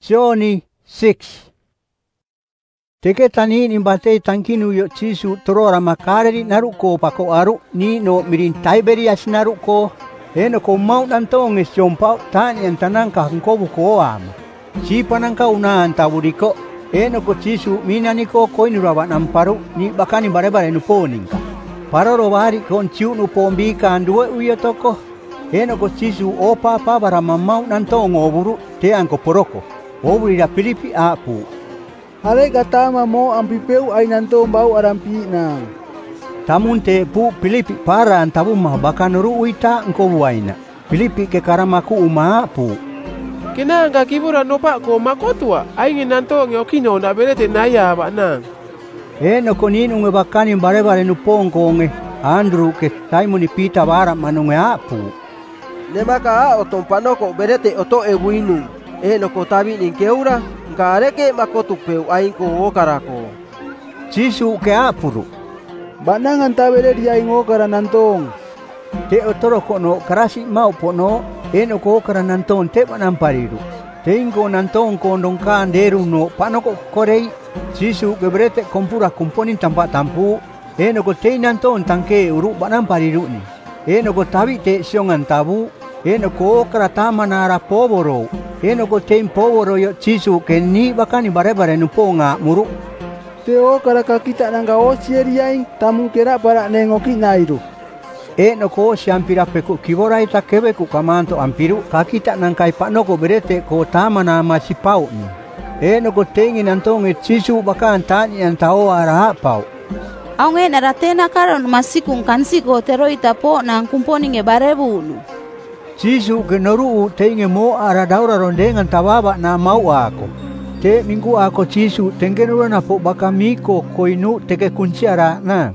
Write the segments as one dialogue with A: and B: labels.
A: Johnny 6. Teketa ni batei tankinu yo Jisu torora makareri naruko pako aru ni no mirin Tiberias naruko ko mau nantong esiompau tani antanangka hangkobu ko ama. Si panangka una antawuriko ko Jisu minaniko koinurawa namparu ni bakani bare-bare nuponinka. Paroro wari kon ciu nupombika andue uyotoko ko Jisu opa pa bara mamau nantong oburu te angko poroko. Oburi da Filipi apu.
B: Hale katama mo ang pipeu ay nantong bau arampi na.
A: Tamunte pu Filipi para antabu mahbaka nuru uita engko buaina. Filipi ke karamaku uma pu.
C: Kena angka kibura nopa ko makotua ay nginantong yokino na berete naya ba na.
A: No konin unge bakani bare-bare nupong konge Andrew ke Simon Pita bara manunge apu.
D: Nemaka otompano ko berete oto ebuinu. No ko tabi ning keura ngareke makotupeu aing ko okarako.
A: Jisu ke apuru.
B: Banangan tabere dia ing okara nantong.
A: Te otoro kono karasi mau pono no ko okara nantong te panampariru. Te ingo nantong kondong kanderu no panoko korei. Jisu ke berete kompura komponin tampa tampu. No ko te nantong tangke uru panampariru ni. No ko tabi te siongan tabu. No ko okara tamanara povoro. Ko tein povoro yo Jisu ke ni bakani bare-bare nuponga muru.
B: Teo kara kakita nanga osieri yaing tamu kera para nengoki nairu.
A: No ko siampira peku kibora ita kebeku kamanto ampiru kakita nangkai panoko berete ko tamana masipau ni. No ko tein nantong Jisu bakan tani antao ara pau.
E: Aunge naratena karon masikung kansiko tero itapo nang kumponinge barebunu.
A: Jisu ke noru teinge mo ara daura rondengan tababa na mau ako. Te minggu ako Jisu tengenura na po bakamiko koinu teke kunciara na.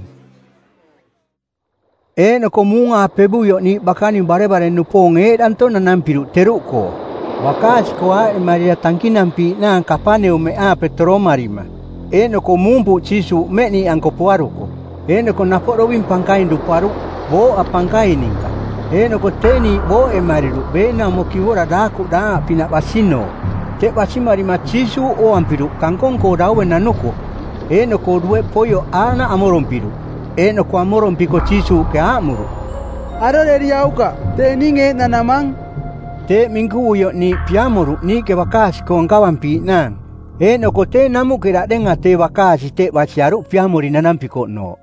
A: No komunga pebuyo ni bakani bare-bare nuponge danto na nampiru teruko. Wakas koa Maria tankinampi na kapane ume petro marima. No komumpu Jisu me ni angkopuaruko. No ko naporowin pangkain duparu bo apangkain ninka. No ko teni bo mariru bena mokiwora daku da pinabasino. Te basimari Jisu o ampiru kangkong ko dawe nanuko. No ko due poyo ana amorompiru. No ko amorompiko Jisu ke amuru.
B: Aro leri auka te ninge nanamang.
A: Te minggu yo ni piamuru ni ke bakas ko ngawampi nan. No ko te namu kira denga te bakas te basiaru piamuri nanampiko no.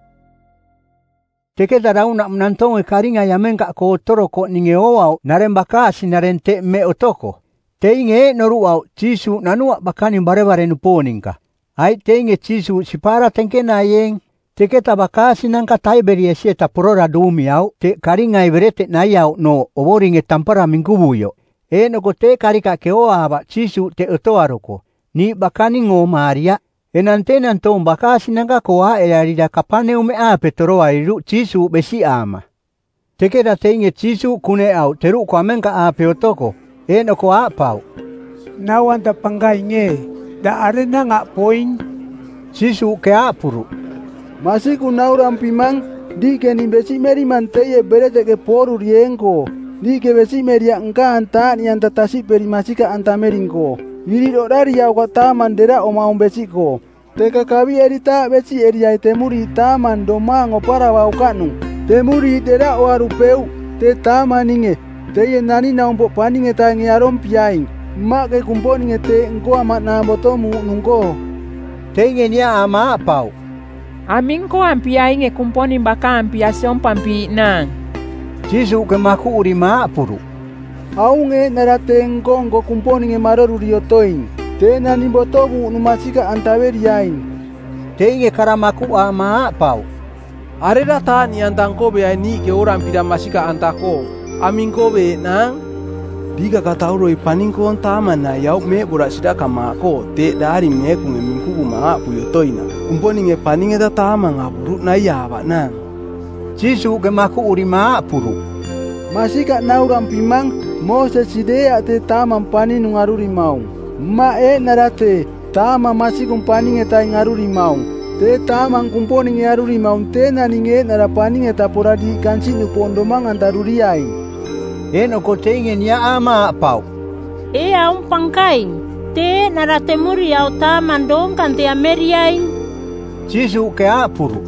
A: Teke darauna mnantong karinga yamenga ko toroko ninge oau narembakasi narente me otoko. Teinge noruau Jisu nanua bakani bare-bare nuponinka. Ai teinge Jisu sipara tenkena yeng. Teke tabakasi nangka Tiberias eta porora dumiau te karinga iberete nayau no oboringe tampara minggubuyo. No ko te karika ke oaba Jisu te otoaroko. Ni bakani ngo Maria. Enantenan tong bakasi nanga koa arida kapane ume petro ariru Jisu besi ama. Teke da teinge Jisu kune au teru ko amenka peotoko. No ko pau.
B: Nawan ta panggai nge da arena nga poin.
A: Jisu ke apuru.
B: Masih kunauram pimang di ke ni besi meri manteye berete ke poru riengko. Di ke besi meri angka anta ni anta tasi perimasika anta meringko. Wiri dodari ya kota mandera oma umbesiko. Teka kabi erita besi eria temuri taman domango para waukanu. Temuri tera warupeu te tamaninge. Te yenani na umpo paninge ta ngiarom piaing. Mak ke kumponinge te ngko amat na botomu nungko.
A: Te ngenia ama pau.
F: Amin ko ampiaing e kumponing baka ampiasyon pampi nang.
A: Jisu ke maku urima apuru.
B: Aunge narateng kongo kumponing e maroru riotoing. Te nani botomu numasika antaweriaing.
A: Teinge karamaku ama pau.
D: Arera ta ni antangko be ni ke orang pida masika antako. Amin ko be nang. Diga katauro ipaningko taman na yau me burak sida kamako te dari me kunge mingku ma puyotoina. Kumponing e paninge da taman ngaburu na yaba nang.
A: Jisu ke maku urima apuru.
B: Masika nauram pimang mo sesidea te taman pani nungaruri mau. Ma narate tama masih kumpaning eta ngaruri mau. Te taman kumponing ngaruri mau te naninge narapaning eta poradi kansi nu pondomang antaruriai.
A: No ko teingen ya ama pau.
E: Pangkain.
G: Te naratemuri au taman dong kan te ameriain.
A: Jisu ke apuru.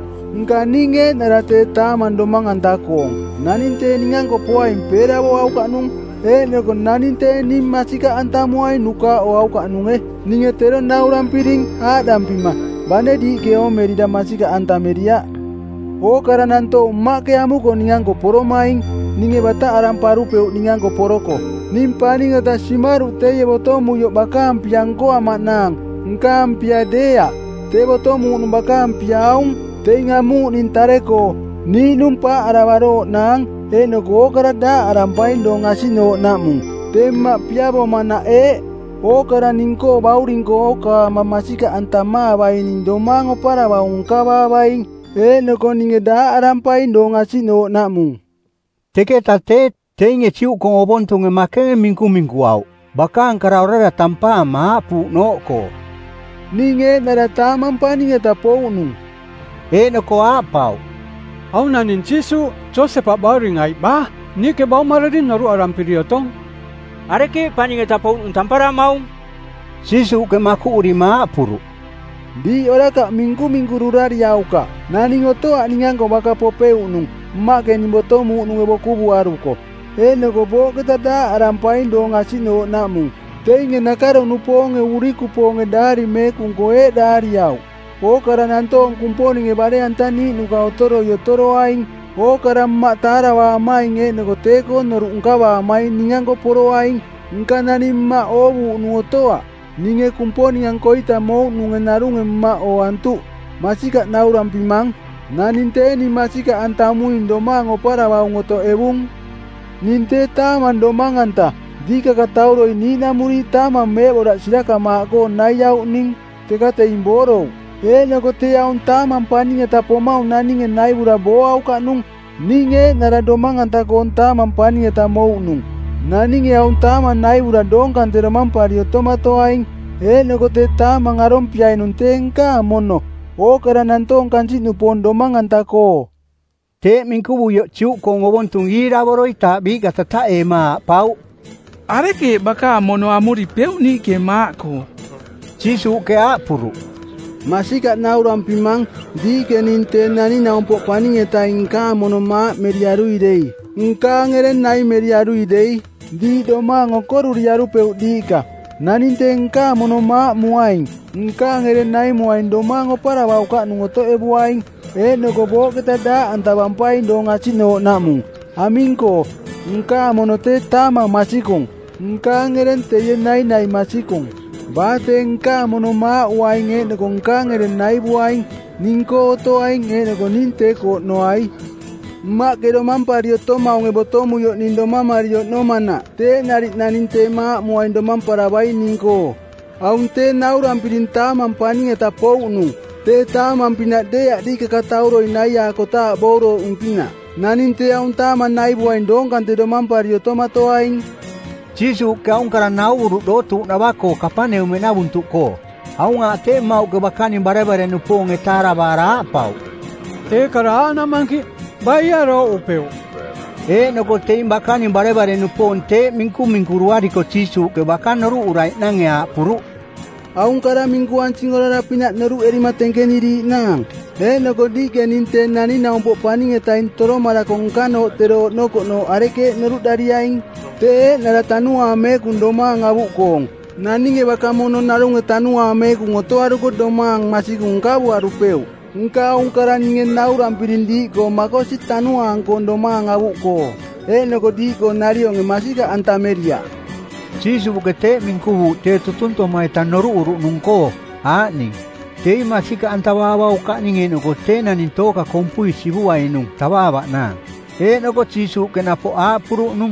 B: Nkaninge narate taman domang antakong. Naninte ningango poa impera wo au kanung. Nego naninte ni masika antamuai nuka o au kanunge. Ninge tero nauram piring adampima. Bane di keo merida masika antameria. O karananto make amuko ningango poro maing. Ninge bata aramparu peu ningango poroko. Nimpani ngata shimaru teye botomu yo bakam piangko amanang. Ngkam piadea. Te botomu numbakam piaung. Te ngamu nintareko. Ni numpa arawaro nang. Eno go karada arampain do ngasino namu. Te ma piabo mana O karaningko bauringko ka mamasika antama bainin domango para baungkaba baing. Eno ko ninge da arampain do ngasino namu.
A: Teke tate teinge ciu kong obontunge make mingku au. Bakang karaurara tampa ma pu no ko.
B: Ninge nara tamam pa ninge tapo nu.
A: Eno ko apau.
H: Au nanin Jisu Joseph bauringai ba ni ke bau maradin naru arampiriotong.
I: Areke paninge tapo tampara mau.
A: Jisu ke maku urima puru.
B: Di oraka minggu rurari auka. Naning otoa ningango baka popeu nung. Make ni botomu nunge bokubu aruko. Eno ko bo ketada arampain do ngasino namu. Teinge nakaro nuponge uriku ponge dari me kungkoe dari au. O karananto kumponi nge bare antani nuka otoro yotoro aing. O karam matara wa maing eno ko teko noru ungkawa maing ningango poro aing. Nkanani ma obu nuotoa. Ninge kumponi yang koita mo nunge narunge ma o antu. Masika nauram pimang. Naninte ni masika antamu indomango para waungoto ebung. Ninte taman domanganta. Dika katauro ini namuri taman mebora sidaka mako nayau ning. Tekate imboro. Eno ko te yaun taman paninge tapomau naninge naibura boau kanung. Ninge nara domanganta kon taman paninge tamou nung. Naninge yaun taman naibura dongkan teroman pario tomato aing. Eno ko te taman arompiai nun tengka mono. O karanantong kansi nupon domangantako.
A: Te mingkubu yo ciu kong obontung ira boroita biga tata ema pau.
J: Areke baka mono amuri peu ni ke mako.
A: Jisu ke apuru.
B: Masika nauram pimang di ke ninte nani na umpo paning eta inka mono ma meriaru idei. Inka ngeren nai meriaru idei. Di doma ngokoru riaru peu dika. Naninte inka mono ma muaing. Inka ngeren nai muaing doma ngopara bauka nungoto ebuaing. Eno gobo ketada antabampai do ngasino namu. Aminko. Inka mono te tama masikong. Inka ngeren teye nai masikong. Bate inka mono ma uaing eno ko inka ngeren nai buaing. Ninko to aing eno ko ninte ko no ai. Ma kedo mampario toma unge botomu yo nindo mamario no mana. Te narik naninte ma muaing do mamparabai ninko. Aunte nauram pirinta mampani eta pounu. Te taman pinadea di kakatauro inaya kota boro umpina. Naninte aunta manai buain dong kan te do mampario tomato aing.
A: Jisu ke aung karanau uru dotu nabako kapane umena buntuko. Aunga te mau ke bakani bare nupong etara bara pau.
H: Te karana mangki bayaro upeu.
A: Noko te bakani bare nupong te mingku ruari ko Jisu ke bakan ru urai nangya puru.
B: Aung kara mingguan cingorara pinat neru erima tengkeni di nang. Noko di ke ninte nani na umpo paning etain toro marakong kano tero noko no areke neru dari aing. Te naratanua me kundoma ngabukong. Nani nge bakamono narung etanua me kungoto aruko domang masih kungkabu arupeu. Ngka ungkara ningen nauram pirindi ko makosi tanua angkondoma ngabuko. Noko di ko nario nge masih ka antameria.
A: Jisu bukete mingkubu te tutunto mai tanoru uru nungko ani te masika antawawa uka ningeno ko te nanin toka kompui sibua inung tawawa na noko Jisu kenapo apuru nung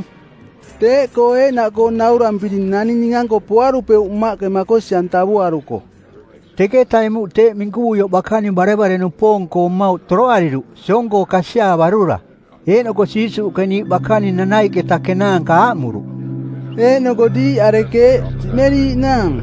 B: te ko na ko nauram pidin nani ningang ko puaru pe umma ke makosi antabu aruko
A: teke taimu te mingkubu yo bakani bare nupong ko mau troariru songo kasya barura noko Jisu keni bakani nanai ke takenang ka amuru.
B: Noko di areke meri nang.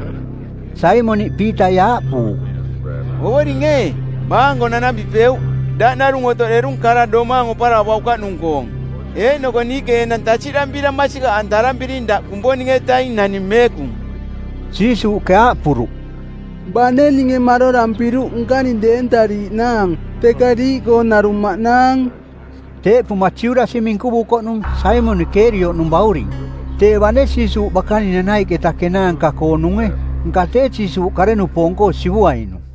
A: Simoni pita ya pu.
K: Owori nge bango nana bipeu da narungo to erung kara domango para wauka nungkong. Noko nike nantachira mbira masika antaram birinda kumboni nge tai nani mekum.
A: Jisu ke apuru.
B: Bane linge maro rampiru ngkani dentari nang. Tekadi ko narumak nang.
A: Te pumaciura si mingkubu ko nung Simon Kerio nung bauring. Te bane Jisu bakani nanai kita kenang ka ko nunge. Ngka te Jisu karenu pongko sibuainu.